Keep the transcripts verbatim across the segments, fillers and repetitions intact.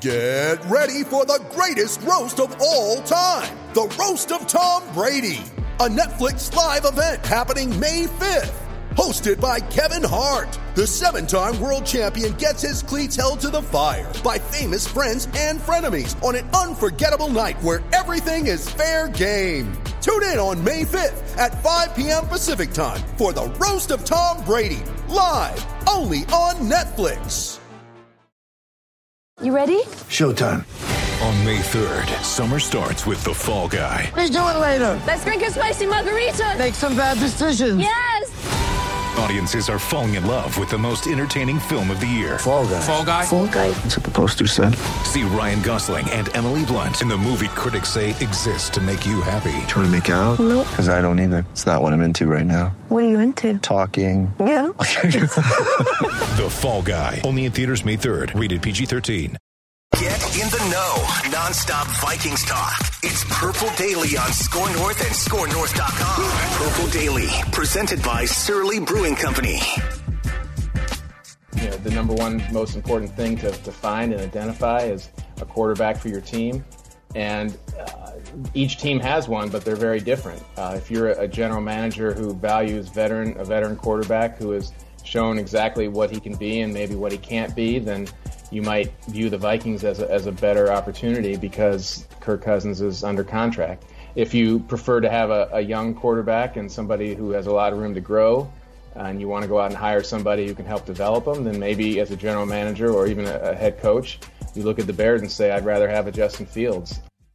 Get ready for the greatest roast of all time, the Roast of Tom Brady, a Netflix live event happening May fifth. Hosted by Kevin Hart, the seven-time world champion gets his cleats held to the fire by famous friends and frenemies on an unforgettable night where everything is fair game. Tune in on May fifth at five p.m. Pacific time for the Roast of Tom Brady, live only on Netflix. You ready? Showtime. On May third, summer starts with The Fall Guy. Let's do it later. Let's drink a spicy margarita. Make some bad decisions. Yes. Audiences are falling in love with the most entertaining film of the year. Fall Guy. Fall Guy? Fall Guy. That's what the poster said. See Ryan Gosling and Emily Blunt in the movie critics say exists to make you happy. Trying to make it out? Nope. Because I don't either. It's not what I'm into right now. What are you into? Talking. Yeah. The Fall Guy. Only in theaters May third. Rated P G thirteen. Get in the know. Non-stop Vikings talk. It's Purple Daily on Score North and score north dot com. Purple Daily, presented by Surly Brewing Company. You know, the number one most important thing to, to find and identify is a quarterback for your team. And uh, each team has one, but they're very different. Uh, if you're a general manager who values veteran, a veteran quarterback who has shown exactly what he can be and maybe what he can't be, then you might view the Vikings as a, as a better opportunity because Kirk Cousins is under contract. If you prefer to have a, a young quarterback and somebody who has a lot of room to grow, uh, and you want to go out and hire somebody who can help develop them, then maybe as a general manager or even a, a head coach, you look at the Bears and say, I'd rather have a Justin Fields.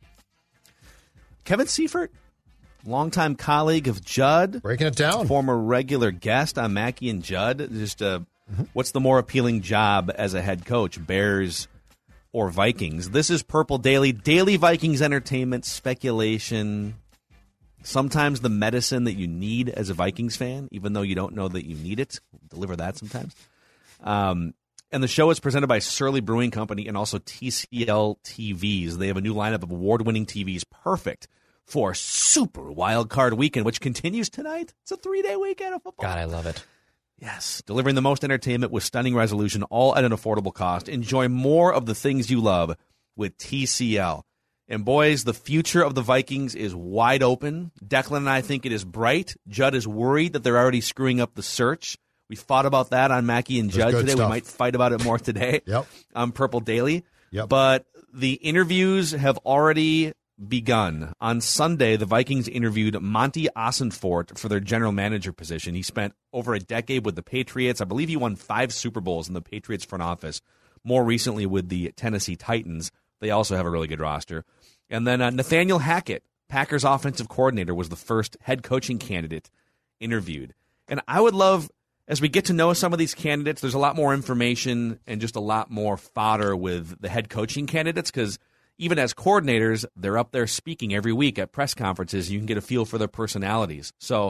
Kevin Seifert, longtime colleague of Judd. Breaking it down. Former regular guest on Mackey and Judd. Just uh, mm-hmm. What's the more appealing job as a head coach, Bears or Vikings? This is Purple Daily. Daily Vikings entertainment, speculation, sometimes the medicine that you need as a Vikings fan, even though you don't know that you need it. We'll deliver that sometimes. Um, and the show is presented by Surly Brewing Company and also T C L T Vs. They have a new lineup of award-winning T Vs, perfect for Super Wild Card Weekend, which continues tonight. It's a three-day weekend of football. God, I love it. Yes, delivering the most entertainment with stunning resolution, all at an affordable cost. Enjoy more of the things you love with T C L. And boys, the future of the Vikings is wide open. Declan and I think it is bright. Judd is worried that they're already screwing up the search. We fought about that on Mackey and Judd today. Stuff. We might fight about it more today Yep. on Purple Daily. Yep. But the interviews have already begun. On Sunday, the Vikings interviewed Monty Ossenfort for their general manager position. He spent over a decade with the Patriots. I believe he won five Super Bowls in the Patriots front office, more recently with the Tennessee Titans. They also have a really good roster. And then uh, Nathaniel Hackett, Packers offensive coordinator, was the first head coaching candidate interviewed. And I would love, as we get to know some of these candidates, there's a lot more information and just a lot more fodder with the head coaching candidates because even as coordinators, they're up there speaking every week at press conferences. You can get a feel for their personalities. So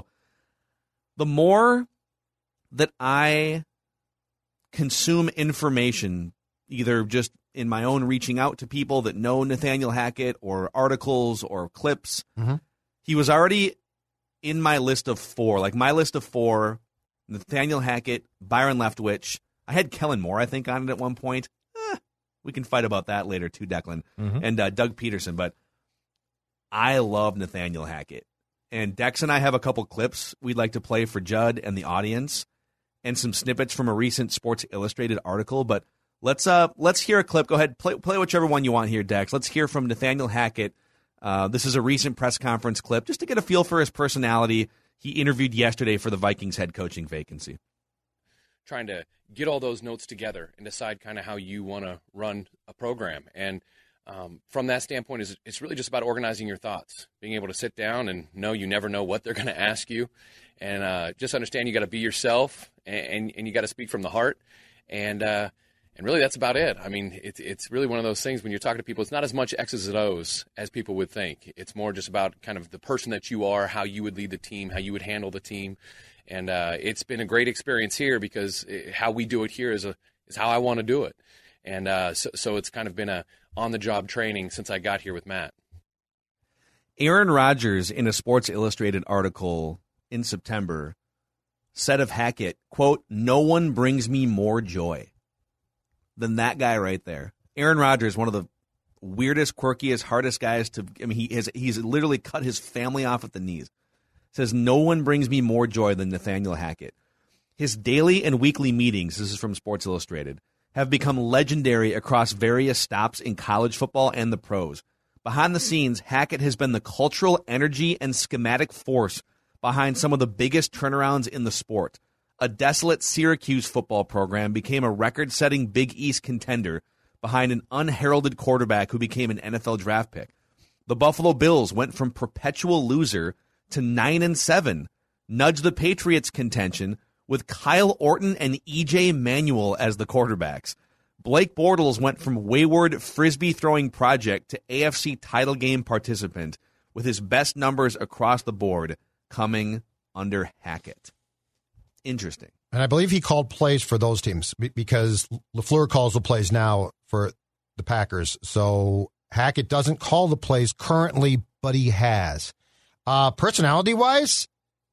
the more that I consume information, either just in my own reaching out to people that know Nathaniel Hackett or articles or clips, mm-hmm. he was already in my list of four. Like my list of four, Nathaniel Hackett, Byron Leftwich. I had Kellen Moore, I think, on it at one point. We can fight about that later too, Declan, mm-hmm. and uh, Doug Peterson. But I love Nathaniel Hackett. And Dex and I have a couple clips we'd like to play for Judd and the audience and some snippets from a recent Sports Illustrated article. But let's uh, let's hear a clip. Go ahead, play, play whichever one you want here, Dex. Let's hear from Nathaniel Hackett. Uh, this is a recent press conference clip just to get a feel for his personality. He interviewed yesterday for the Vikings head coaching vacancy. Trying to get all those notes together and decide kind of how you want to run a program. And um, from that standpoint, is it's really just about organizing your thoughts, being able to sit down and know you never know what they're going to ask you, and uh, just understand you got to be yourself and, and, and you got to speak from the heart. And uh, and really that's about it. I mean, it's it's really one of those things when you're talking to people, it's not as much X's and O's as people would think. It's more just about kind of the person that you are, how you would lead the team, how you would handle the team. And uh, it's been a great experience here because it, how we do it here is a is how I want to do it. And uh, so, so it's kind of been a on-the-job training since I got here with Matt. Aaron Rodgers, in a Sports Illustrated article in September, said of Hackett, quote, "No one brings me more joy than that guy right there." Aaron Rodgers, one of the weirdest, quirkiest, hardest guys to. I mean, he has he's literally cut his family off at the knees. Says no one brings me more joy than Nathaniel Hackett. His daily and weekly meetings, this is from Sports Illustrated, have become legendary across various stops in college football and the pros. Behind the scenes, Hackett has been the cultural energy and schematic force behind some of the biggest turnarounds in the sport. A desolate Syracuse football program became a record-setting Big East contender behind an unheralded quarterback who became an N F L draft pick. The Buffalo Bills went from perpetual loser to nine and seven, nudged the Patriots' contention with Kyle Orton and E J Manuel as the quarterbacks. Blake Bortles went from wayward frisbee-throwing project to A F C title game participant with his best numbers across the board coming under Hackett. Interesting. And I believe he called plays for those teams because LaFleur calls the plays now for the Packers. So Hackett doesn't call the plays currently, but he has. Uh, personality-wise,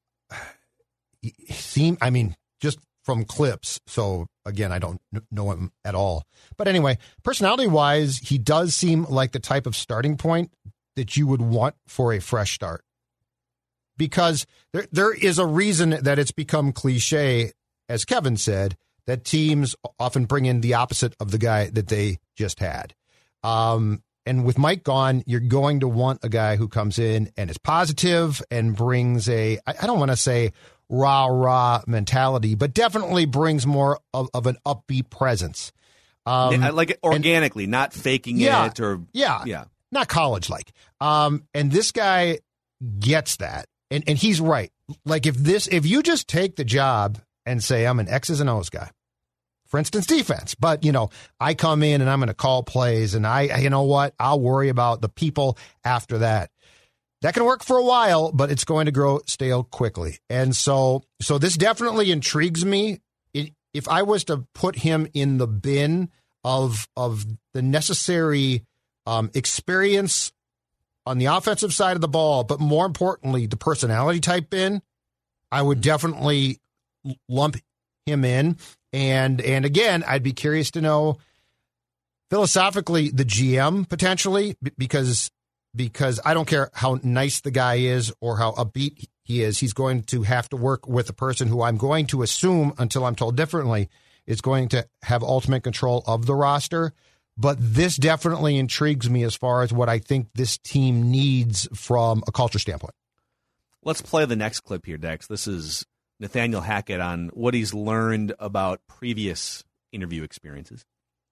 he seem, I mean, just from clips. So, again, I don't know him at all. But anyway, personality-wise, he does seem like the type of starting point that you would want for a fresh start. Because there there is a reason that it's become cliche, as Kevin said, that teams often bring in the opposite of the guy that they just had. Um, and with Mike gone, you're going to want a guy who comes in and is positive and brings a, I, I don't want to say rah-rah mentality, but definitely brings more of, of an upbeat presence. Um, yeah, like organically, and, not faking yeah, it or yeah, yeah, not college-like. Um, and this guy gets that. And and he's right. Like if this, if you just take the job and say, I'm an X's and O's guy, for instance, defense, but, you know, I come in and I'm going to call plays and I, you know what, I'll worry about the people after that. That can work for a while, but it's going to grow stale quickly. And so, so this definitely intrigues me. It, if I was to put him in the bin of, of the necessary um, experience on the offensive side of the ball, but more importantly, the personality type bin, I would definitely lump him in. And and again, I'd be curious to know philosophically the G M potentially, because because I don't care how nice the guy is or how upbeat he is, he's going to have to work with a person who I'm going to assume, until I'm told differently, is going to have ultimate control of the roster. But this definitely intrigues me as far as what I think this team needs from a culture standpoint. Let's play the next clip here, Dex. This is Nathaniel Hackett on what he's learned about previous interview experiences.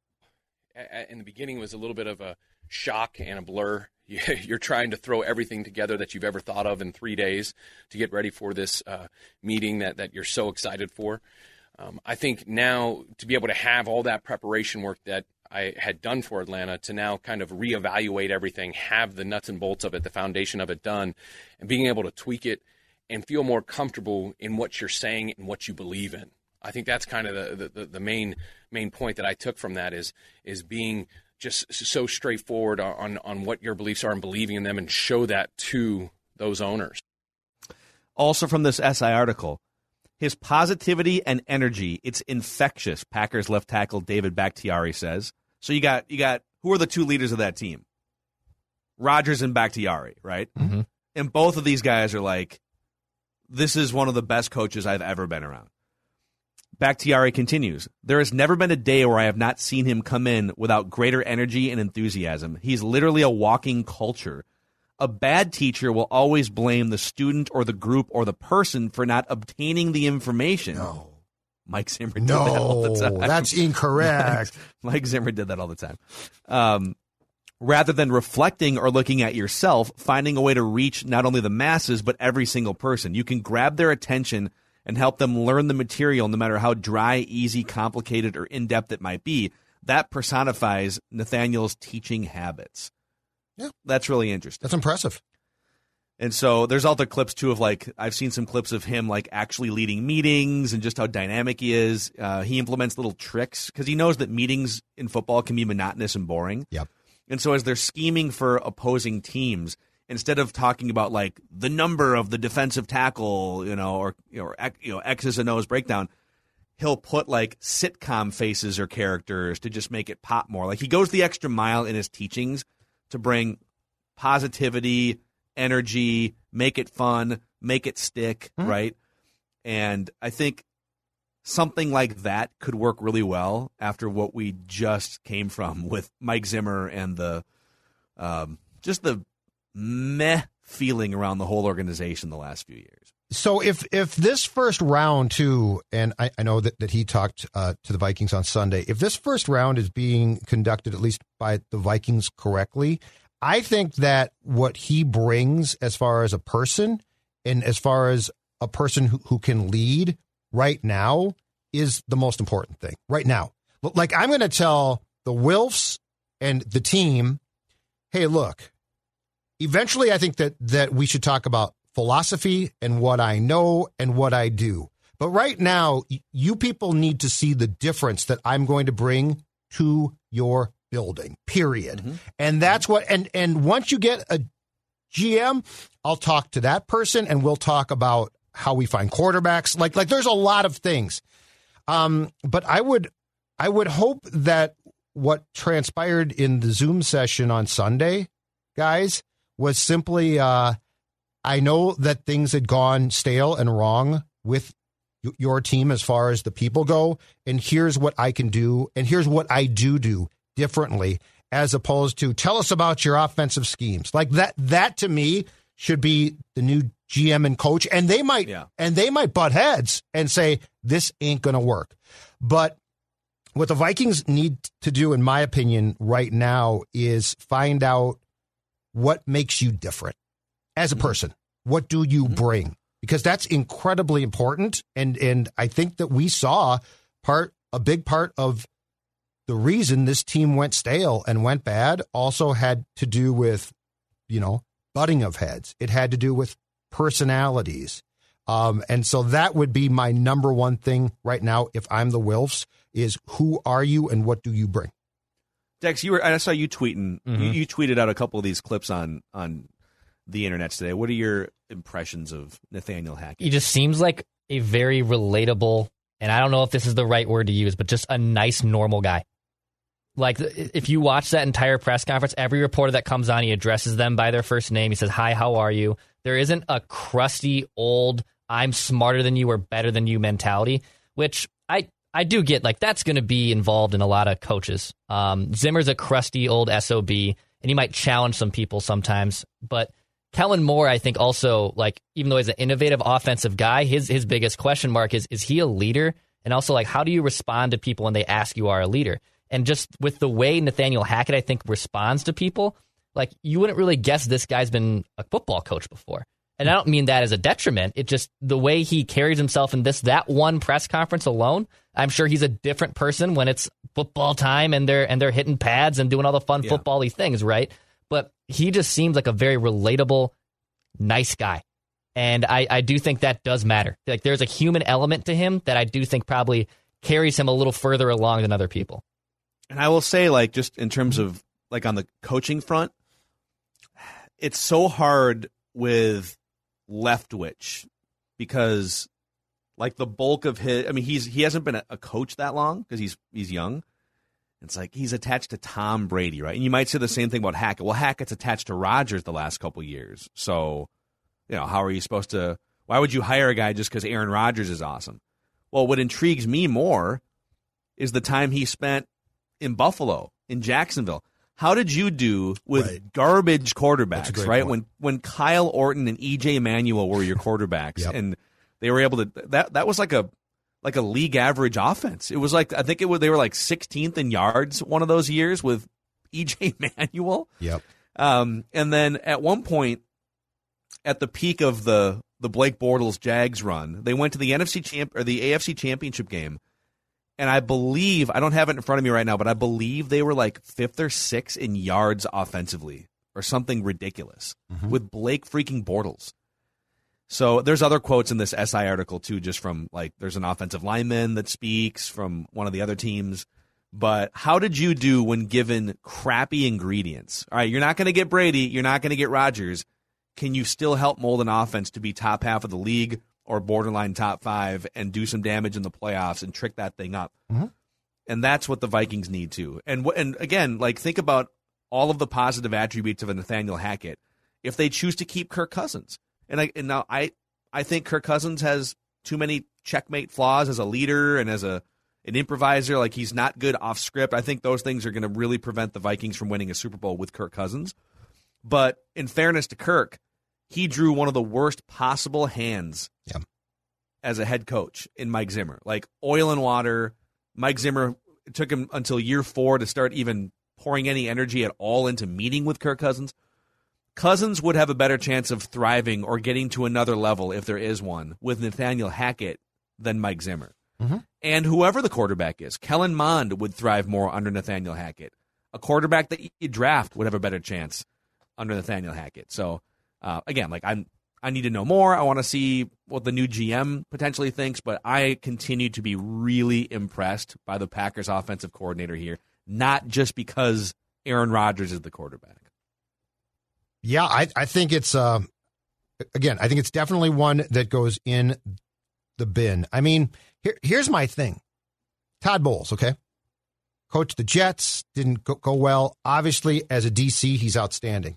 In the beginning, it was a little bit of a shock and a blur. You're trying to throw everything together that you've ever thought of in three days to get ready for this uh, meeting that, that you're so excited for. Um, I think now to be able to have all that preparation work that I had done for Atlanta, to now kind of reevaluate everything, have the nuts and bolts of it, the foundation of it done, and being able to tweak it and feel more comfortable in what you're saying and what you believe in. I think that's kind of the, the, the main main point that I took from that is is being just so straightforward on, on what your beliefs are and believing in them, and show that to those owners. Also from this S I article, his positivity and energy, it's infectious, Packers left tackle David Bakhtiari says. So you got, you got who are the two leaders of that team? Rodgers and Bakhtiari, right? Mm-hmm. And both of these guys are like, this is one of the best coaches I've ever been around. Bakhtiari continues, there has never been a day where I have not seen him come in without greater energy and enthusiasm. He's literally a walking culture. A bad teacher will always blame the student or the group or the person for not obtaining the information. No. Mike Zimmer did no, that all the time. That's incorrect. Mike, Mike Zimmer did that all the time. Um, rather than reflecting or looking at yourself, finding a way to reach not only the masses, but every single person. You can grab their attention and help them learn the material, no matter how dry, easy, complicated, or in-depth it might be. That personifies Nathaniel's teaching habits. Yeah. That's really interesting. That's impressive. And so there's other clips, too, of, like, I've seen some clips of him, like, actually leading meetings and just how dynamic he is. Uh, he implements little tricks because he knows that meetings in football can be monotonous and boring. Yep. And so as they're scheming for opposing teams, instead of talking about, like, the number of the defensive tackle, you know, or, you know, or you know, X's and O's breakdown, he'll put like sitcom faces or characters to just make it pop more. Like he goes the extra mile in his teachings to bring positivity, energy, make it fun, make it stick, mm-hmm. right? And I think something like that could work really well after what we just came from with Mike Zimmer and the um, just the meh feeling around the whole organization the last few years. So if if this first round too, and I, I know that, that he talked uh, to the Vikings on Sunday, if this first round is being conducted at least by the Vikings correctly, I think that what he brings as far as a person and as far as a person who, who can lead right now is the most important thing right now. Like I'm going to tell the Wilfs and the team, hey, look, eventually I think that that we should talk about philosophy and what I know and what I do. But right now, you people need to see the difference that I'm going to bring to your building, period. Mm-hmm. And that's what, and, and once you get a G M, I'll talk to that person and we'll talk about how we find quarterbacks. Like, like there's a lot of things. Um, but I would, I would hope that what transpired in the Zoom session on Sunday, guys, was simply, uh, I know that things had gone stale and wrong with y- your team as far as the people go, and here's what I can do, and here's what I do do differently, as opposed to tell us about your offensive schemes. Like that, that to me should be the new G M and coach, and they might, yeah. and they might butt heads and say this ain't going to work. But what the Vikings need to do, in my opinion, right now is find out what makes you different. As a person, what do you bring? Because that's incredibly important. And and I think that we saw part a big part of the reason this team went stale and went bad also had to do with, you know, butting of heads. It had to do with personalities. Um, and so that would be my number one thing right now if I'm the Wilfs is who are you and what do you bring? Dex, you were I saw you tweeting. Mm-hmm. You, you tweeted out a couple of these clips on on the internet today. What are your impressions of Nathaniel Hackett? He just seems like a very relatable, and I don't know if this is the right word to use, but just a nice, normal guy. Like, if you watch that entire press conference, every reporter that comes on, he addresses them by their first name. He says, hi, how are you? There isn't a crusty, old, I'm smarter than you or better than you mentality, which I, I do get. Like, that's going to be involved in a lot of coaches. Um, Zimmer's a crusty, old S O B, and he might challenge some people sometimes, but Kellen Moore, I think also, like, even though he's an innovative offensive guy, his his biggest question mark is, is he a leader? And also, like, how do you respond to people when they ask you are a leader? And just with the way Nathaniel Hackett, I think, responds to people, like, you wouldn't really guess this guy's been a football coach before. And I don't mean that as a detriment. It just, the way he carries himself in this, that one press conference alone, I'm sure he's a different person when it's football time and they're, and they're hitting pads and doing all the fun yeah. football-y things, right? But he just seems like a very relatable, nice guy. And I, I do think that does matter. Like, there's a human element to him that I do think probably carries him a little further along than other people. And I will say, like, just in terms of, like, on the coaching front, it's so hard with Leftwich because, like, the bulk of his, I mean, he's he hasn't been a coach that long because he's he's young. It's like he's attached to Tom Brady, right? And you might say the same thing about Hackett. Well, Hackett's attached to Rodgers the last couple years. So, you know, how are you supposed to – why would you hire a guy just because Aaron Rodgers is awesome? Well, what intrigues me more is the time he spent in Buffalo, in Jacksonville. How did you do with right. garbage quarterbacks, right? Point. When when Kyle Orton and E J Manuel were your quarterbacks yep. and they were able to – that that was like a – like a league average offense. It was like, I think it was, they were like sixteenth in yards one of those years with E J Manuel. Yep. Um, and then at one point, at the peak of the the Blake Bortles Jags run, they went to the N F C champ or the A F C Championship game, and I believe I don't have it in front of me right now, but I believe they were like fifth or sixth in yards offensively or something ridiculous mm-hmm. with Blake freaking Bortles. So there's other quotes in this S I article, too, just from, like, there's an offensive lineman that speaks from one of the other teams. But how did you do when given crappy ingredients? All right, you're not going to get Brady. You're not going to get Rodgers. Can you still help mold an offense to be top half of the league or borderline top five and do some damage in the playoffs and trick that thing up. Mm-hmm. And that's what the Vikings need to. And and again, like think about all of the positive attributes of a Nathaniel Hackett if they choose to keep Kirk Cousins. And I and now I I think Kirk Cousins has too many checkmate flaws as a leader and as a an improviser. Like he's not good off script. I think those things are going to really prevent the Vikings from winning a Super Bowl with Kirk Cousins. But in fairness to Kirk, he drew one of the worst possible hands yeah. as a head coach in Mike Zimmer. Like oil and water. Mike Zimmer, it took him until year four to start even pouring any energy at all into meeting with Kirk Cousins. Cousins would have a better chance of thriving or getting to another level, if there is one, with Nathaniel Hackett than Mike Zimmer. Mm-hmm. And whoever the quarterback is, Kellen Mond would thrive more under Nathaniel Hackett. A quarterback that you draft would have a better chance under Nathaniel Hackett. So, uh, again, like I'm, I need to know more. I want to see what the new G M potentially thinks, but I continue to be really impressed by the Packers offensive coordinator here, not just because Aaron Rodgers is the quarterback. Yeah, I, I think it's, uh, again, I think it's definitely one that goes in the bin. I mean, here, here's my thing. Todd Bowles, okay? Coached the Jets, didn't go, go well. Obviously, as a D C, he's outstanding.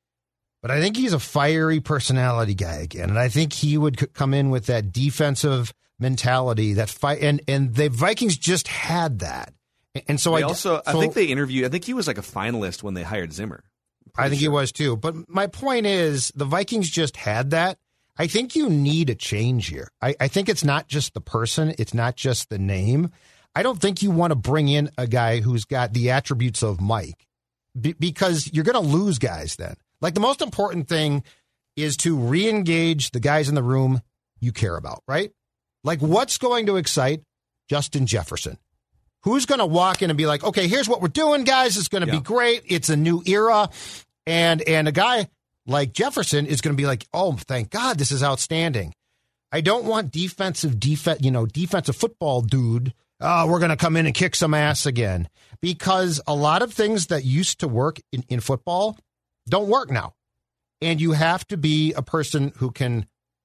But I think he's a fiery personality guy again, and I think he would c- come in with that defensive mentality, that fight, and and the Vikings just had that, and so they I also so, I think they interviewed. I think he was like a finalist when they hired Zimmer. I think sure. he was too. But my point is, the Vikings just had that. I think you need a change here. I, I think it's not just the person, it's not just the name. I don't think you want to bring in a guy who's got the attributes of Mike, be, because you're going to lose guys then. Like, the most important thing is to re-engage the guys in the room you care about, right? Like, what's going to excite Justin Jefferson? Who's going to walk in and be like, okay, here's what we're doing, guys. It's going to yeah. be great. It's a new era. And and a guy like Jefferson is going to be like, oh, thank God, this is outstanding. I don't want defensive, def- you know, defensive football dude. Oh, we're going to come in and kick some ass again. Because a lot of things that used to work in, in football don't work now. And you have to be a person who can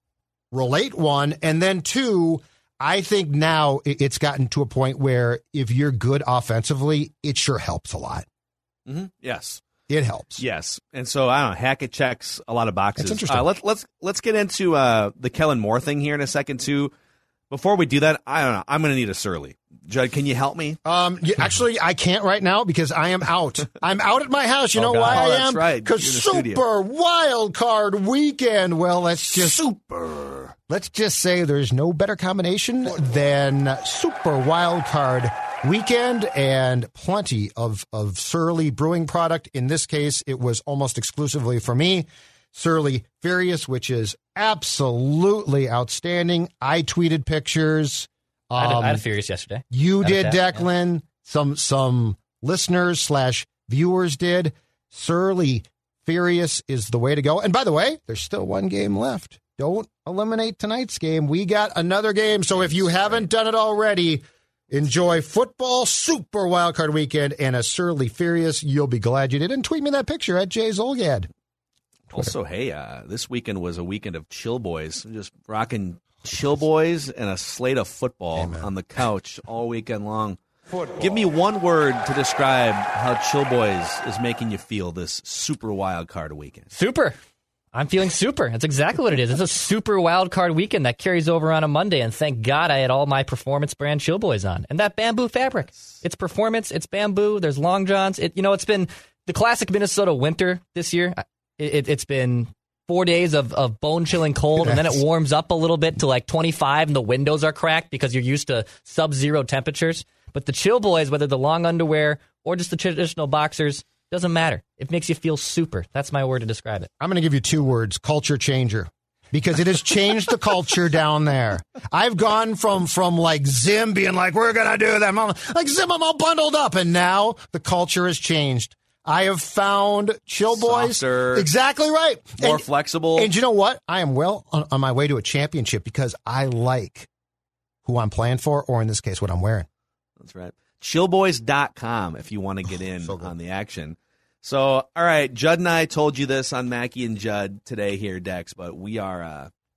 relate, one, and then two, I think now it's gotten to a point where if you're good offensively, it sure helps a lot. Mm-hmm. Yes. It helps. Yes. And so, I don't know, Hackett checks a lot of boxes. That's interesting. Uh, let's, let's, let's get into uh, the Kellen Moore thing here in a second, too. Before we do that, I don't know. I'm going to need a Surly. Judd, can you help me? Um, yeah, actually, I can't right now because I am out. I'm out at my house. You oh, know God. why oh, I that's am? Right. Because Super studio. Wild Card Weekend. Well, let's just Super. Let's just say there's no better combination than Super Wild Card Weekend and plenty of of Surly brewing product. In this case, it was almost exclusively for me. Surly Furious, which is absolutely outstanding. I tweeted pictures. Um, I, had a, I had a um, Furious yesterday. You did, that, Declan. Yeah. Some some listeners slash viewers did. Surly Furious is the way to go. And by the way, there's still one game left. Don't eliminate tonight's game. We got another game. So if you haven't done it already, enjoy Football Super Wildcard Weekend and a Surly Furious. You'll be glad you did. And tweet me that picture at Jay Zolgad. Also, hey, uh, this weekend was a weekend of Chill Boys. Just rocking Chill Boys and a slate of football Amen. On the couch all weekend long. Football. Give me one word to describe how Chill Boys is making you feel this super wild card weekend. Super. I'm feeling super. That's exactly what it is. It's a super wild card weekend that carries over on a Monday, and thank God I had all my performance brand Chill Boys on. And that bamboo fabric. It's performance, it's bamboo, there's long johns. It, you know, it's been the classic Minnesota winter this year. It, it, it's been four days of, of bone-chilling cold, and then it warms up a little bit to like twenty-five, and the windows are cracked because you're used to sub-zero temperatures. But the Chill Boys, whether the long underwear or just the traditional boxers, doesn't matter. It makes you feel super. That's my word to describe it. I'm going to give you two words, culture changer, because it has changed the culture down there. I've gone from from like Zim being like, we're going to do them. I'm like, Zim, I'm all bundled up. And now the culture has changed. I have found Chill Boys. Softer, exactly right. More and, flexible. And you know what? I am well on, on my way to a championship because I like who I'm playing for, or in this case, what I'm wearing. That's right. chill boys dot com if you want to get in so on the action. So, all right, Judd and I told you this on Mackie and Judd today here, Dex, but we are uh,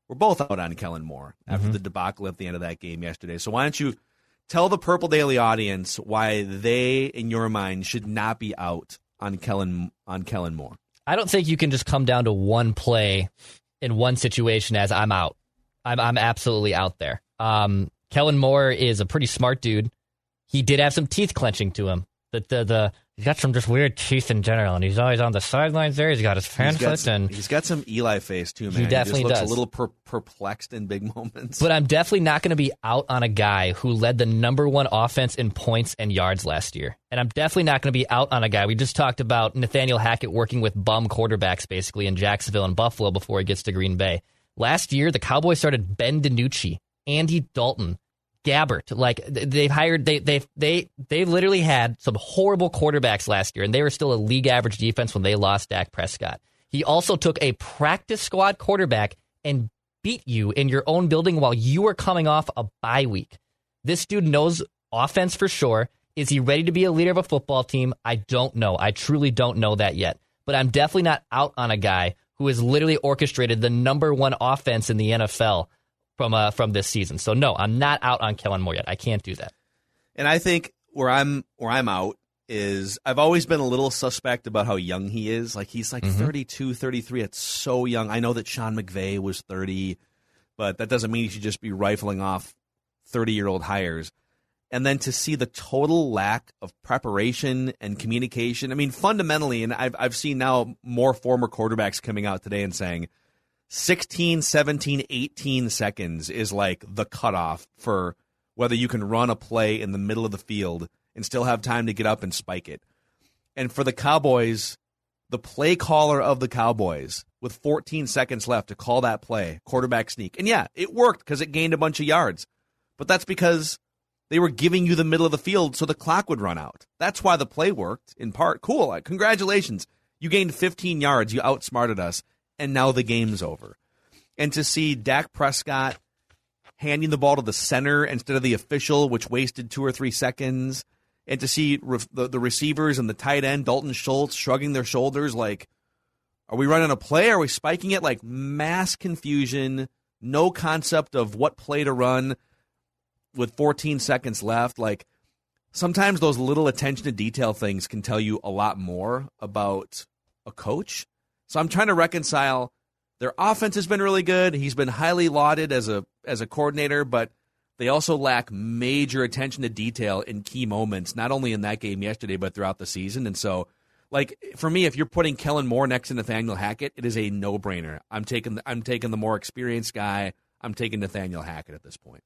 we're both out on Kellen Moore after Mhm. the debacle at the end of that game yesterday. So why don't you tell the Purple Daily audience why they, in your mind, should not be out on Kellen on Kellen Moore? I don't think you can just come down to one play in one situation as I'm out. I'm I'm absolutely out there. Um, Kellen Moore is a pretty smart dude. He did have some teeth clenching to him. The the the he's got some just weird teeth in general, and he's always on the sidelines there. He's got his fan He's got foot, some, and he's got some Eli face too, man. He definitely just looks does. a little per- perplexed in big moments. But I'm definitely not going to be out on a guy who led the number one offense in points and yards last year. And I'm definitely not going to be out on a guy. We just talked about Nathaniel Hackett working with bum quarterbacks basically in Jacksonville and Buffalo before he gets to Green Bay. Last year, the Cowboys started Ben DiNucci, Andy Dalton, Gabbert. Like they've hired, they they they they literally had some horrible quarterbacks last year, and they were still a league average defense when they lost Dak Prescott. He also took a practice squad quarterback and beat you in your own building while you were coming off a bye week. This dude knows offense for sure. Is he ready to be a leader of a football team? I don't know. I truly don't know that yet. But I'm definitely not out on a guy who has literally orchestrated the number one offense in the N F L from uh, from this season. So no, I'm not out on Kellen Moore yet. I can't do that. And I think where I'm where I'm out is I've always been a little suspect about how young he is. Like he's like Mhm. thirty-two, thirty-three. It's so young. I know that Sean McVay was thirty, but that doesn't mean you should just be rifling off thirty-year-old hires. And then to see the total lack of preparation and communication. I mean, fundamentally, and I've I've seen now more former quarterbacks coming out today and saying sixteen, seventeen, eighteen seconds is like the cutoff for whether you can run a play in the middle of the field and still have time to get up and spike it. And for the Cowboys, the play caller of the Cowboys, with fourteen seconds left to call that play, quarterback sneak. And yeah, it worked because it gained a bunch of yards. But that's because they were giving you the middle of the field so the clock would run out. That's why the play worked, in part. Cool. Congratulations. You gained fifteen yards. You outsmarted us. And now the game's over. And to see Dak Prescott handing the ball to the center instead of the official, which wasted two or three seconds, and to see re- the, the receivers and the tight end, Dalton Schultz, shrugging their shoulders like, are we running a play? Are we spiking it? Like mass confusion, no concept of what play to run with fourteen seconds left. Like sometimes those little attention to detail things can tell you a lot more about a coach. So I'm trying to reconcile their offense has been really good. He's been highly lauded as a as a coordinator, but they also lack major attention to detail in key moments, not only in that game yesterday, but throughout the season. And so, like, for me, if you're putting Kellen Moore next to Nathaniel Hackett, it is a no-brainer. I'm taking I'm taking the more experienced guy. I'm taking Nathaniel Hackett at this point.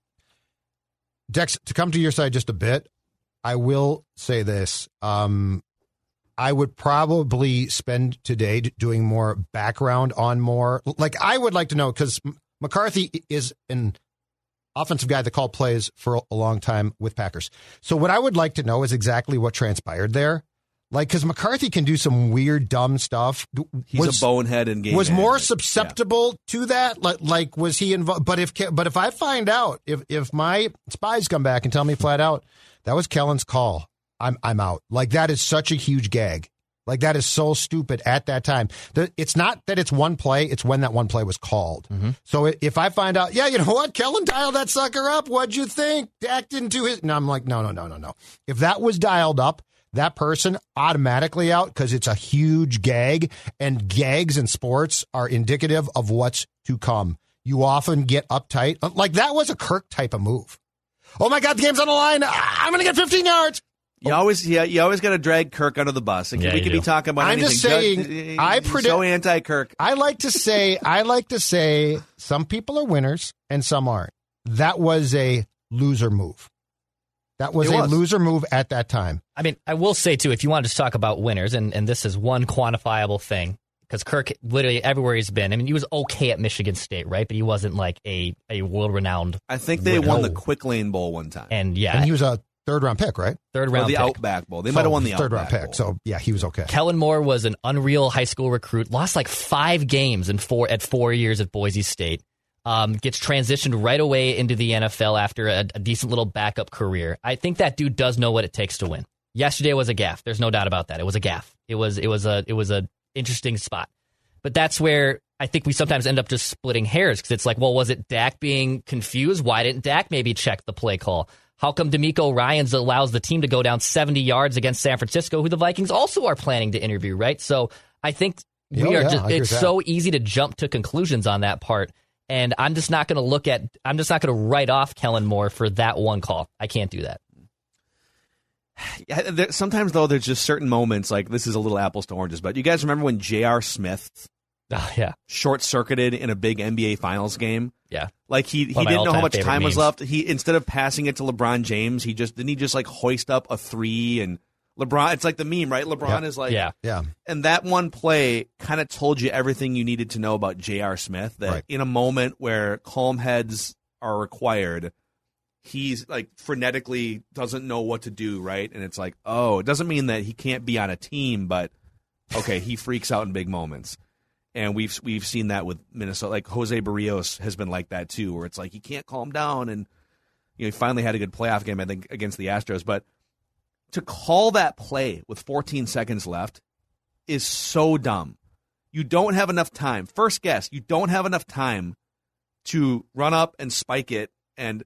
Dex, to come to your side just a bit, I will say this. Um, I would probably spend today doing more background on more. Like, I would like to know, because McCarthy is an offensive guy that called plays for a long time with Packers. So what I would like to know is exactly what transpired there. Like, because McCarthy can do some weird, dumb stuff. He's was, a bonehead in game. Was more management. susceptible yeah. to that? Like, like was he involved? But if but if I find out, if if my spies come back and tell me flat out that was Kellen's call, I'm I'm out. Like, that is such a huge gag. Like, that is so stupid at that time. It's not that it's one play; it's when that one play was called. Mm-hmm. So if I find out, yeah, you know what, Kellen dialed that sucker up. What'd you think? Dak didn't do his. No, I'm like, no, no, no, no, no. If that was dialed up, that person automatically out, because it's a huge gag, and gags in sports are indicative of what's to come. You often get uptight. Like, that was a Kirk type of move. Oh my God, the game's on the line. I'm going to get fifteen yards. You always, yeah, you always got to drag Kirk under the bus, and yeah, we could do. be talking about. I'm anything. just saying. Just, I predict so anti-Kirk. I like to say. I like to say some people are winners and some aren't. That was a loser move. That was, was a loser move at that time. I mean, I will say too, if you want to just talk about winners, and and this is one quantifiable thing, because Kirk literally everywhere he's been. I mean, he was okay at Michigan State, right? But he wasn't like a a world renowned. I think they won the Quick Lane Bowl one time, and yeah, and he was a third round pick, right? Third round, or the pick. Outback Bowl. They so might have won the third Outback round pick. Bowl. So yeah, he was okay. Kellen Moore was an unreal high school recruit. Lost like five games in four at four years at Boise State. Um, gets transitioned right away into the N F L after a, a decent little backup career. I think that dude does know what it takes to win. Yesterday was a gaffe. There's no doubt about that. It was a gaffe. It was it was a it was a interesting spot. But that's where I think we sometimes end up just splitting hairs because it's like, well, was it Dak being confused? Why didn't Dak maybe check the play call? How come DeMeco Ryans allows the team to go down seventy yards against San Francisco, who the Vikings also are planning to interview, right? So I think we oh, are. Yeah, just, it's so easy to jump to conclusions on that part, and I'm just not going to look at. I'm just not going to write off Kellen Moore for that one call. I can't do that. Yeah, there, sometimes though, there's just certain moments like this is a little apples to oranges. But you guys remember when J R. Smith? Oh, yeah. Short-circuited in a big N B A Finals game. Yeah. Like he, he didn't know how much time was left. He instead of passing it to LeBron James, he just didn't he just like hoist up a three and LeBron it's like the meme, right? LeBron yeah. is like yeah. yeah. And that one play kind of told you everything you needed to know about J R. Smith, that right. in a moment where calm heads are required, he's like frenetically doesn't know what to do, right? And it's like, oh, it doesn't mean that he can't be on a team, but okay, he freaks out in big moments. And we've we've seen that with Minnesota. Like Jose Barrios has been like that too, where it's like he can't calm down. And you know, he finally had a good playoff game, I think, against the Astros. But to call that play with fourteen seconds left is so dumb. You don't have enough time. First guess, you don't have enough time to run up and spike it and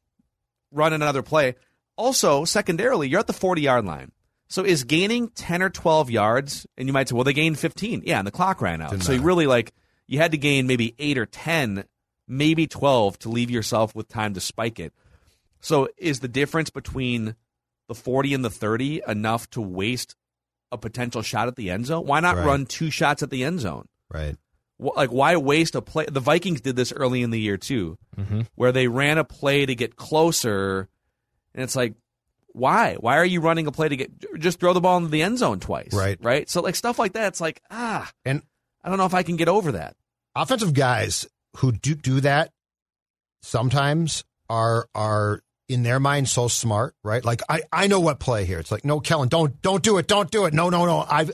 run another play. Also, secondarily, you're at the forty-yard line. So is gaining ten or twelve yards, and you might say, well, they gained fifteen. Yeah, and the clock ran out. Didn't so you matter. really, like, you had to gain maybe eight or ten, maybe twelve to leave yourself with time to spike it. So is the difference between the forty and the thirty enough to waste a potential shot at the end zone? Why not Right. run two shots at the end zone? Right. Like, why waste a play? The Vikings did this early in the year, too, mm-hmm. where they ran a play to get closer, and it's like, why? Why are you running a play to get just throw the ball into the end zone twice? Right. Right. So like stuff like that, it's like, ah, and I don't know if I can get over that. Offensive guys who do do that sometimes are are in their mind so smart, right? Like I, I know what play here. It's like, no, Kellen, don't don't do it, don't do it. No, no, no. I've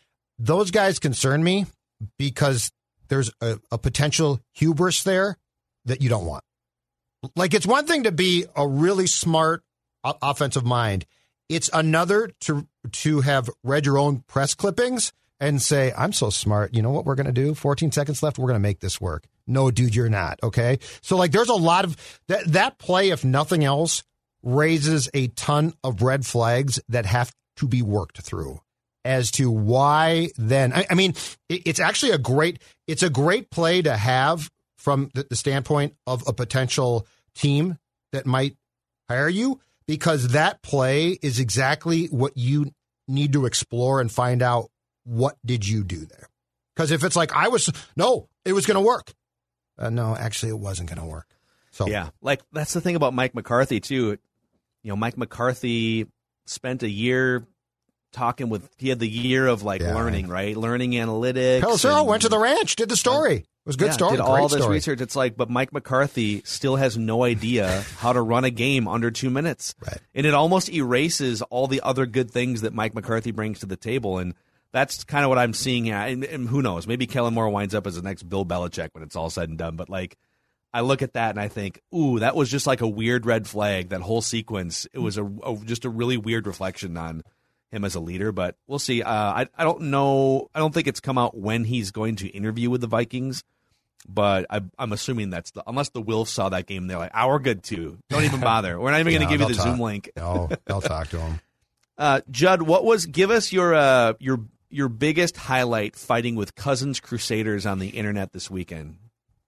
those guys concern me because there's a, a potential hubris there that you don't want. Like it's one thing to be a really smart offensive mind. It's another to to have read your own press clippings and say, I'm so smart. You know what we're going to do? fourteen seconds left. We're going to make this work. No, dude, you're not. Okay. So like there's a lot of that, that play, if nothing else, raises a ton of red flags that have to be worked through as to why then. I, I mean, it, it's actually a great it's a great play to have from the, the standpoint of a potential team that might hire you. Because that play is exactly what you need to explore and find out what did you do there. Because if it's like, I was, no, it was going to work. Uh, no, actually, it wasn't going to work. So yeah, like that's the thing about Mike McCarthy, too. You know, Mike McCarthy spent a year talking with, he had the year of like Yeah. learning, right? Learning analytics. Pelissero and- went to the ranch, did the story. It was a good yeah, story. Did Great all this story. research. It's like, but Mike McCarthy still has no idea how to run a game under two minutes. Right. And it almost erases all the other good things that Mike McCarthy brings to the table. And that's kind of what I'm seeing here. And, and who knows? Maybe Kellen Moore winds up as the next Bill Belichick when it's all said and done. But like, I look at that and I think, ooh, that was just like a weird red flag. That whole sequence. It was a, a just a really weird reflection on him as a leader. But we'll see. Uh, I I don't know. I don't think it's come out when he's going to interview with the Vikings. But I, I'm assuming that's the unless the Wilfs saw that game, they're like, "Ah, we're good too. Don't even bother. We're not even No, going to give you the they'll Zoom talk. link." No, they'll talk to him. Uh, Judd, what was? Give us your uh, your your biggest highlight fighting with Cousins Crusaders on the internet this weekend.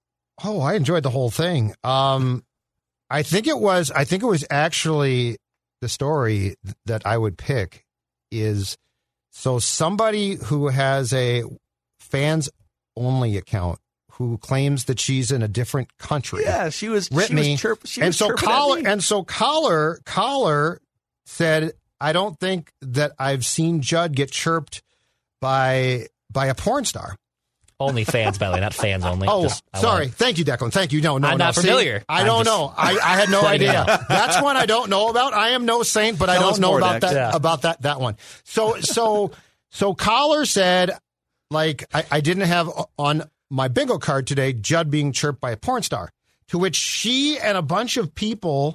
Oh, I enjoyed the whole thing. Um, I think it was. I think it was actually the story that I would pick is so somebody who has a fans only account who claims that she's in a different country. Yeah, she was. Writ She me, was chirp, she and was so chirping at Collar me. and so Collar Collar said, "I don't think that I've seen Judd get chirped by by a porn star." Only fans, by the way, not fans only. Oh, Just- I sorry. wanna- Thank you, Declan. Thank you. No, no, I'm no. not See, familiar. I I'm don't just- know. I, I had no letting you idea. know. That's one I don't know about. I am no saint, but I Tell don't us know more, about Dex. that Yeah. about that that one. So so so Collar said, like, I, I didn't have on my bingo card today Judd being chirped by a porn star, to which she and a bunch of people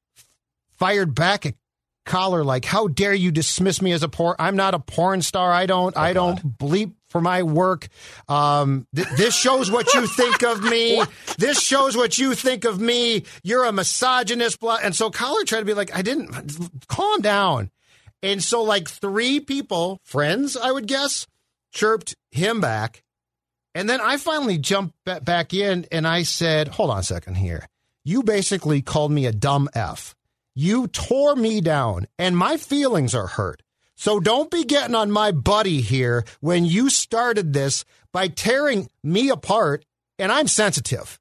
fired back at Collar like, "How dare you dismiss me as a porn? I'm not a porn star. I don't. I don't bleep for my work. Um, th- this shows what you think of me. This shows what you think of me. You're a misogynist. Blah. And so Collar tried to be like, I didn't, calm down. And so like three people, friends, I would guess, chirped him back. And then I finally jumped back in and I said, hold on a second here. You basically called me a dumb F. You tore me down and my feelings are hurt. So don't be getting on my buddy here when you started this by tearing me apart, and I'm sensitive.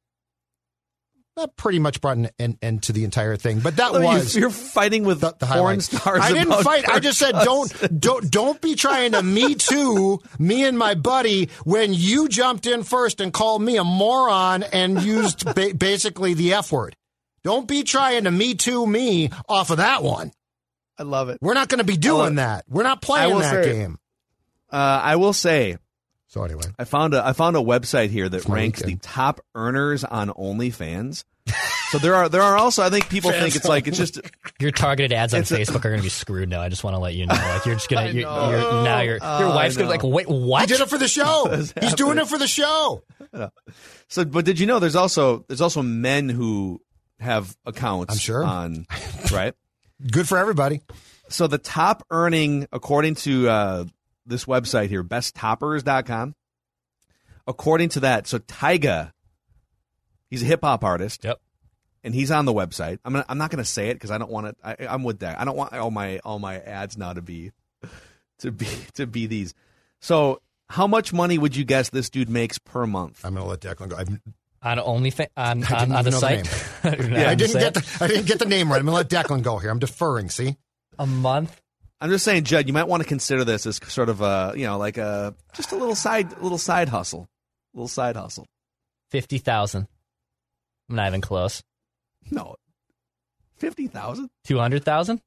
That pretty much brought an end, end to the entire thing, but that Look, was you're fighting with the, the porn highlight. stars. I didn't about fight. I just said don't don't don't be trying to me too me and my buddy when you jumped in first and called me a moron and used ba- basically the F word. Don't be trying to me too me off of that one. I love it. We're not going to be doing that. We're not playing that say, game. Uh, I will say. So anyway, I found a I found a website here that ranks weekend. the top earners on OnlyFans. So there are there are also I think people think it's like it's just your targeted ads on It's a- Facebook are going to be screwed now. I just want to let you know. Like you're just gonna I you're, know. you're now your Oh, your I wife's gonna be know. like, wait, what? he did it for the show. What's He's doing happening? it for the show. so. But did you know there's also there's also men who have accounts I'm sure. on right. Good for everybody. So the top earning, according to uh, this website here, best toppers dot com, according to that, so Tyga, he's a hip hop artist. Yep. And he's on the website. I'm gonna, I'm not going to say it because I don't want it. I, I'm with that. I don't want all my all my ads now to be to be to be these. So how much money would you guess this dude makes per month? I'm going to let Declan go. I've, On OnlyFans on, I on, didn't on the even know the site. yeah, I didn't get the I didn't get the name right. I'm going to let Declan go here. I'm deferring. See, a month. I'm just saying, Judd, you might want to consider this as sort of a you know like a just a little side little side hustle, little side hustle. Fifty thousand. I'm not even close. No, fifty thousand. Two hundred thousand.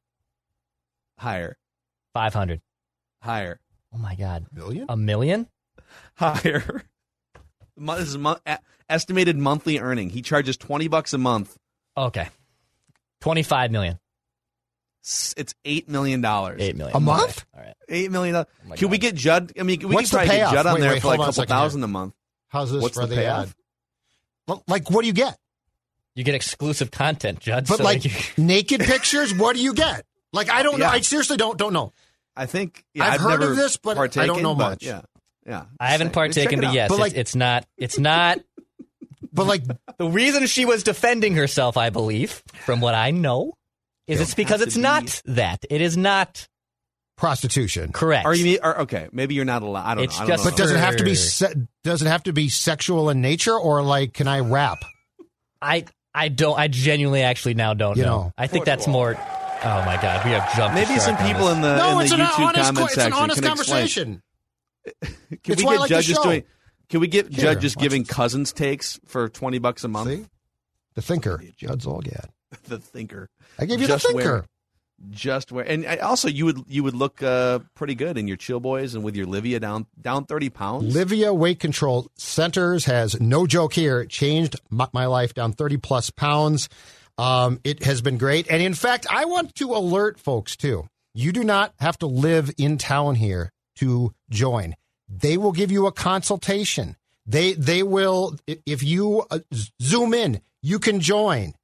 Higher. Five hundred. Higher. Oh my God. million? A million? Higher. Mo- This is mo- a- estimated monthly earning. He charges twenty bucks a month. Okay. Twenty-five million. S- It's eight million dollars. Eight million. A month? All right. Eight million dollars. Oh my Can we God. get Judd? I mean, we What's can the probably get payoff? Judd on Wait, there wait, for like hold a on a couple second here. thousand a month. how's this What's for the the payoff? ad? Well, like, what do you get? You get exclusive content, Judge. But so like you- naked pictures, what do you get? Like, I don't know. Yeah. I seriously don't don't know. I think yeah, I've I've, heard never of this, but I don't partaken, know but much. Yeah, yeah. I haven't Check partaken, it but out. yes, But it's, like- it's not. It's not. But like, The reason she was defending herself, I believe, from what I know, is it's because have it's to be- not that. It is not prostitution. correct. Are you? Are, okay, maybe you're not allowed. I don't It's know. I don't just- know. But does it have to be Sure. se- does it have to be sexual in nature, or like, can I rap? I I don't. I genuinely actually now don't You know. know. I think that's more. Oh my God, we have jumped. Maybe the some shark on people this. in the No, in it's the an YouTube honest. comment co- It's section an honest can explain. conversation. Can It's we why I get like the Judd just show. doing? Can we get Here, Judd just watch giving this. cousins takes for twenty bucks a month? See, the thinker, Judd Zolgad. The thinker. I gave you Just the thinker. where- Just where, and I- also you would you would look uh, pretty good in your Chill Boys and with your Livia down down thirty pounds. Livia Weight Control Centers has, no joke here, changed my, my life down thirty plus pounds. Um, it has been great. And in fact, I want to alert folks too. You do not have to live in town here to join. They will give you a consultation. They, they will, i- if you uh, z- zoom in, you can join.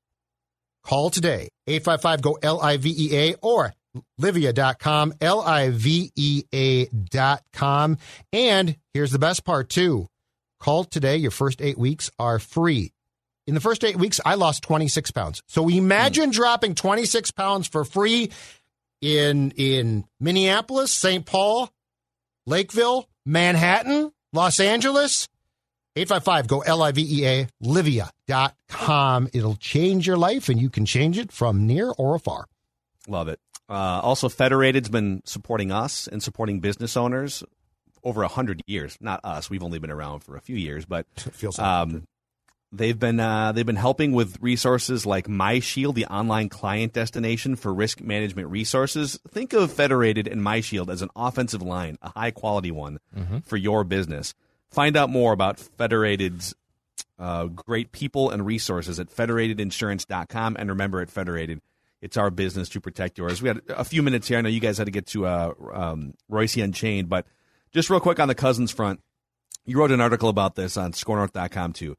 Call today, eight five five, G O L I V E A or livia dot com, L I V E A dot com. And here's the best part, too. Call today. Your first eight weeks are free. In the first eight weeks, I lost twenty-six pounds. So imagine mm. dropping twenty-six pounds for free in, in Minneapolis, Saint Paul, Lakeville, Manhattan, Los Angeles. eight five five, G O L I V E A, livia dot com. It'll change your life, and you can change it from near or afar. Love it. Uh, also, Federated's been supporting us and supporting business owners over a hundred years. Not us; we've only been around for a few years, but It feels um, they've been uh, they've been helping with resources like MyShield, the online client destination for risk management resources. Think of Federated and MyShield as an offensive line, a high quality one Mm-hmm. for your business. Find out more about Federated's uh, great people and resources at federated insurance dot com. And remember, at Federated, it's our business to protect yours. We had a few minutes here. I know you guys had to get to uh, um, Royce Unchained, but Just real quick on the Cousins front, you wrote an article about this on score north dot com too.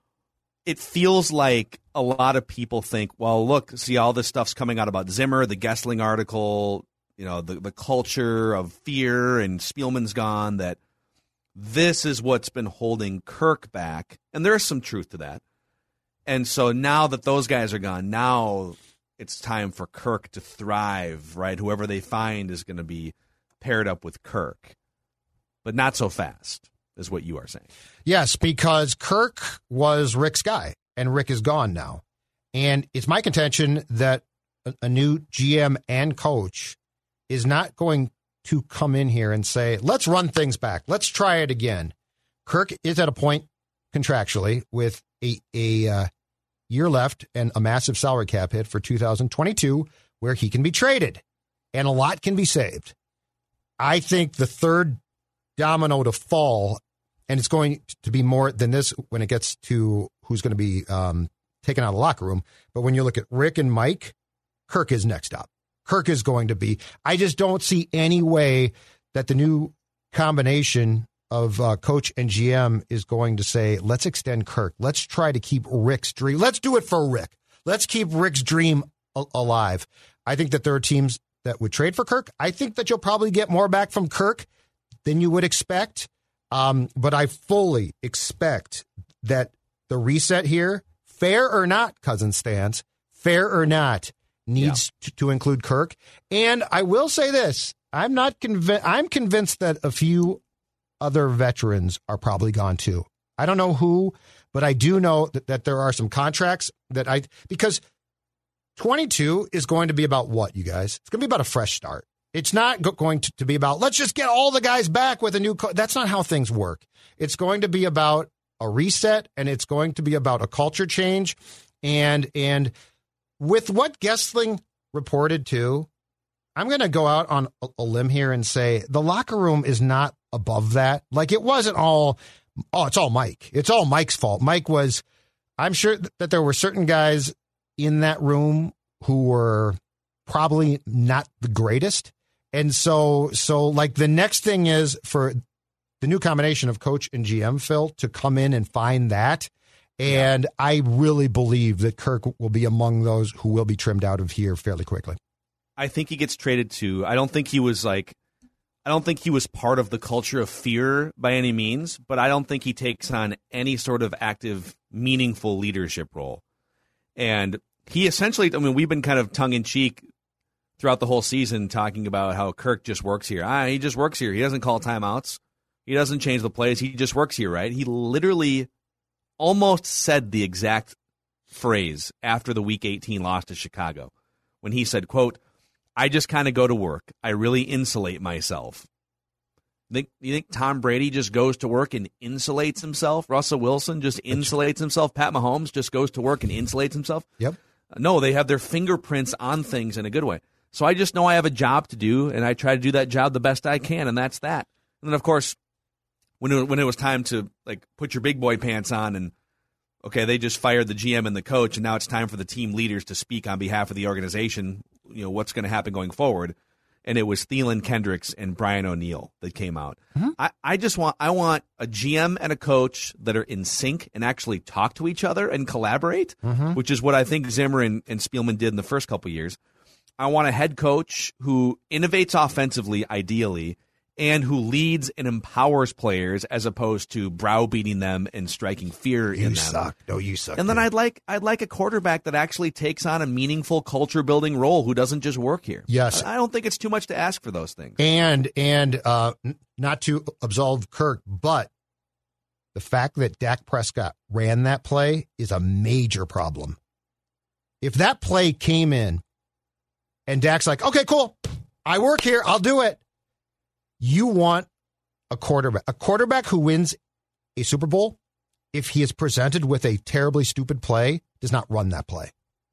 It feels like a lot of people think, well, look, see all this stuff's coming out about Zimmer, the Gessling article, you know, the, the culture of fear, and Spielman's gone, that this is what's been holding Kirk back. And there's some truth to that. And so now that those guys are gone, now it's time for Kirk to thrive, right? Whoever they find is going to be paired up with Kirk. But not so fast, is what you are saying. Yes, because Kirk was Rick's guy, and Rick is gone now. And it's my contention that a, a new G M and coach is not going to come in here and say, let's run things back. Let's try it again. Kirk is at a point contractually with a, a uh, year left and a massive salary cap hit for two thousand twenty-two where he can be traded, and a lot can be saved. I think the third domino to fall, and it's going to be more than this when it gets to who's going to be um, taken out of the locker room. But when you look at Rick and Mike, Kirk is next up. Kirk is going to be. I just don't see any way that the new combination of uh, coach and G M is going to say, let's extend Kirk. Let's try to keep Rick's dream. Let's do it for Rick. Let's keep Rick's dream a- alive. I think that there are teams that would trade for Kirk. I think that you'll probably get more back from Kirk than you would expect. Um, but I fully expect that the reset here, fair or not, Cousins stands, fair or not, needs yeah. to, to include Kirk. And I will say this, I'm not convinced, I'm convinced that a few other veterans are probably gone too. I don't know who, but I do know that, that there are some contracts that I, because twenty-two is going to be about what, you guys? It's going to be about a fresh start. It's not go- going to, to be about, let's just get all the guys back with a new co-. That's not how things work. It's going to be about a reset, and it's going to be about a culture change. And and with what Gessling reported to, I'm going to go out on a, a limb here and say the locker room is not above that. Like, it wasn't all, oh, it's all Mike. It's all Mike's fault. Mike was, I'm sure that there were certain guys in that room who were probably not the greatest. And so, so like the next thing is for the new combination of coach and G M, Phil, to come in and find that. And yeah. I really believe that Kirk will be among those who will be trimmed out of here fairly quickly. I think he gets traded too. I don't think he was like, I don't think he was part of the culture of fear by any means, but I don't think he takes on any sort of active, meaningful leadership role. And he essentially, I mean, we've been kind of tongue-in-cheek throughout the whole season talking about how Kirk just works here. Ah, he just works here. He doesn't call timeouts. He doesn't change the plays. He just works here, right? He literally almost said the exact phrase after the Week eighteen loss to Chicago when he said, quote, I just kind of go to work. I really insulate myself. Think, you think Tom Brady just goes to work and insulates himself? Russell Wilson just insulates himself? Pat Mahomes just goes to work and insulates himself? Yep. No, they have their fingerprints on things in a good way. So I just know I have a job to do, and I try to do that job the best I can, and that's that. And then, of course, when it, when it was time to like put your big boy pants on and, okay, they just fired the G M and the coach, and now it's time for the team leaders to speak on behalf of the organization, you know, what's going to happen going forward. And it was Thielen Kendricks and Brian O'Neill that came out. Mm-hmm. I, I just want I want a G M and a coach that are in sync and actually talk to each other and collaborate, mm-hmm. which is what I think Zimmer and, and Spielman did in the first couple of years. I want a head coach who innovates offensively, ideally, and who leads and empowers players as opposed to browbeating them and striking fear you in them. You suck. No, you suck. And then I'd like I'd like a quarterback that actually takes on a meaningful culture-building role who doesn't just work here. Yes. I don't think it's too much to ask for those things. And, and uh, not to absolve Kirk, but the fact that Dak Prescott ran that play is a major problem. If that play came in and Dak's like, okay, cool, I work here, I'll do it. You want a quarterback, a quarterback who wins a Super Bowl, if he is presented with a terribly stupid play, does not run that play.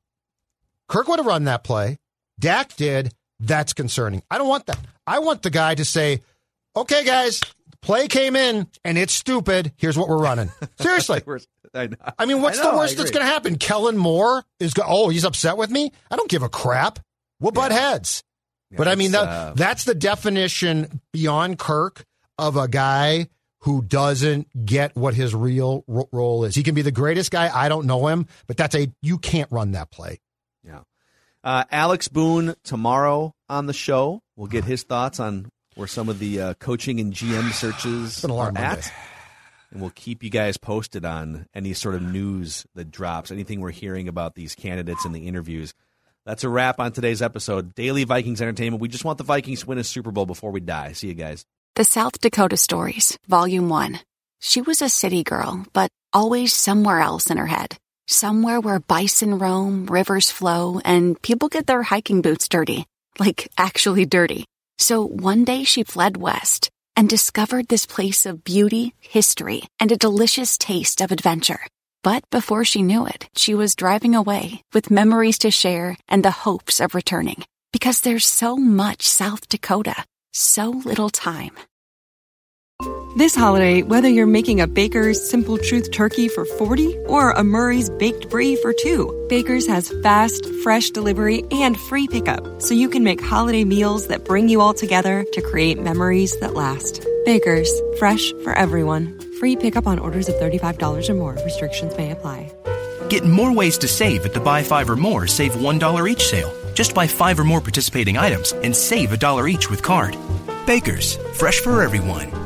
Kirk would have run that play. Dak did. That's concerning. I don't want that. I want the guy to say, okay, guys, play came in and it's stupid. Here's what we're running. Seriously. I, know. I mean, what's I know, the worst that's going to happen? Kellen Moore is go- oh, he's upset with me? I don't give a crap. We'll butt yeah. heads. Yeah, but I mean, that, uh, that's the definition beyond Kirk of a guy who doesn't get what his real ro- role is. He can be the greatest guy. I don't know him, but that's a you can't run that play. Yeah. Uh, Alex Boone tomorrow on the show. We'll get his thoughts on where some of the uh, coaching and G M searches are at. And we'll keep you guys posted on any sort of news that drops, anything we're hearing about these candidates and the interviews. That's a wrap on today's episode. Daily Vikings Entertainment. We just want the Vikings to win a Super Bowl before we die. See you guys. The South Dakota Stories, Volume one. She was a city girl, but always somewhere else in her head. Somewhere where bison roam, rivers flow, and people get their hiking boots dirty. Like, actually dirty. So one day she fled west and discovered this place of beauty, history, and a delicious taste of adventure. But before she knew it, she was driving away with memories to share and the hopes of returning. Because there's so much South Dakota. So little time. This holiday, whether you're making a Baker's Simple Truth turkey for forty or a Murray's Baked Brie for two, Baker's has fast, fresh delivery and free pickup, so you can make holiday meals that bring you all together to create memories that last. Baker's, fresh for everyone. Free pickup on orders of thirty-five dollars or more. Restrictions may apply. Get more ways to save at the Buy Five or More Save one dollar each sale. Just buy five or more participating items and save a dollar each with card. Baker's, fresh for everyone.